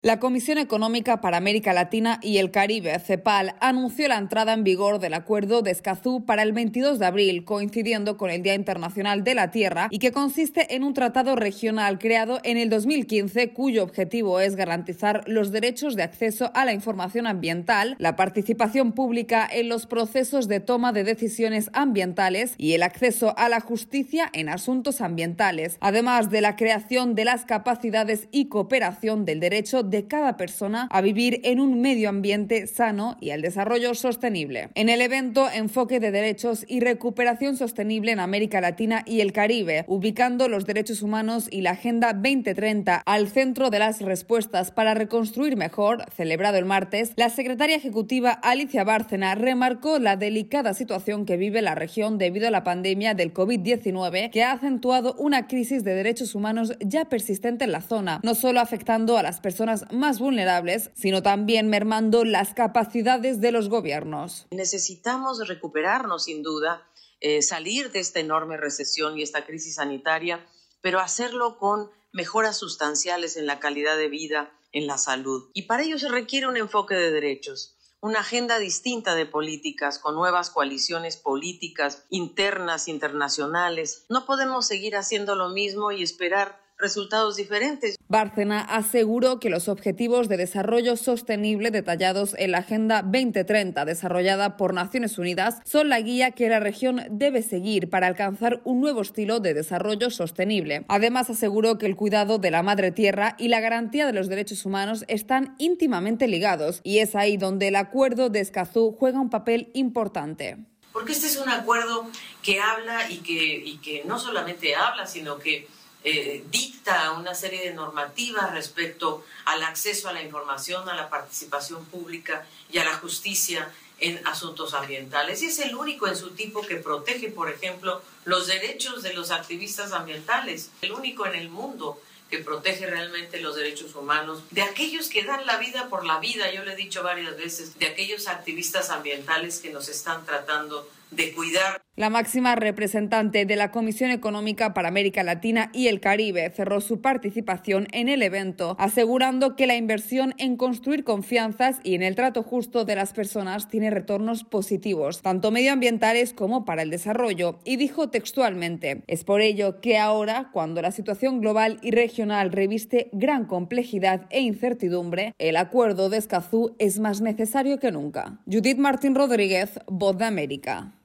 La Comisión Económica para América Latina y el Caribe, CEPAL, anunció la entrada en vigor del Acuerdo de Escazú para el 22 de abril, coincidiendo con el Día Internacional de la Tierra, y que consiste en un tratado regional creado en el 2015, cuyo objetivo es garantizar los derechos de acceso a la información ambiental, la participación pública en los procesos de toma de decisiones ambientales y el acceso a la justicia en asuntos ambientales, además de la creación de las capacidades y cooperación del derecho de cada persona a vivir en un medio ambiente sano y al desarrollo sostenible. En el evento, enfoque de derechos y recuperación sostenible en América Latina y el Caribe, ubicando los derechos humanos y la Agenda 2030 al centro de las respuestas para reconstruir mejor, celebrado el martes, la secretaria ejecutiva Alicia Bárcena remarcó la delicada situación que vive la región debido a la pandemia del COVID-19, que ha acentuado una crisis de derechos humanos ya persistente en la zona, no solo afectando a las personas más vulnerables, sino también mermando las capacidades de los gobiernos. Necesitamos recuperarnos, sin duda, salir de esta enorme recesión y esta crisis sanitaria, pero hacerlo con mejoras sustanciales en la calidad de vida, en la salud. Y para ello se requiere un enfoque de derechos, una agenda distinta de políticas, con nuevas coaliciones políticas internas, internacionales. No podemos seguir haciendo lo mismo y esperar resultados diferentes. Bárcena aseguró que los objetivos de desarrollo sostenible detallados en la Agenda 2030 desarrollada por Naciones Unidas son la guía que la región debe seguir para alcanzar un nuevo estilo de desarrollo sostenible. Además, aseguró que el cuidado de la madre tierra y la garantía de los derechos humanos están íntimamente ligados, y es ahí donde el Acuerdo de Escazú juega un papel importante. Porque este es un acuerdo que habla y que no solamente habla, sino que dicta una serie de normativas respecto al acceso a la información, a la participación pública y a la justicia en asuntos ambientales. Y es el único en su tipo que protege, por ejemplo, los derechos de los activistas ambientales, el único en el mundo que protege realmente los derechos humanos, de aquellos que dan la vida por la vida, yo le he dicho varias veces, de aquellos activistas ambientales que nos están tratando de cuidar. La máxima representante de la Comisión Económica para América Latina y el Caribe cerró su participación en el evento, asegurando que la inversión en construir confianzas y en el trato justo de las personas tiene retornos positivos, tanto medioambientales como para el desarrollo, y dijo textualmente: es por ello que ahora, cuando la situación global y regional reviste gran complejidad e incertidumbre, el Acuerdo de Escazú es más necesario que nunca. Judith Martín Rodríguez, Voz de América.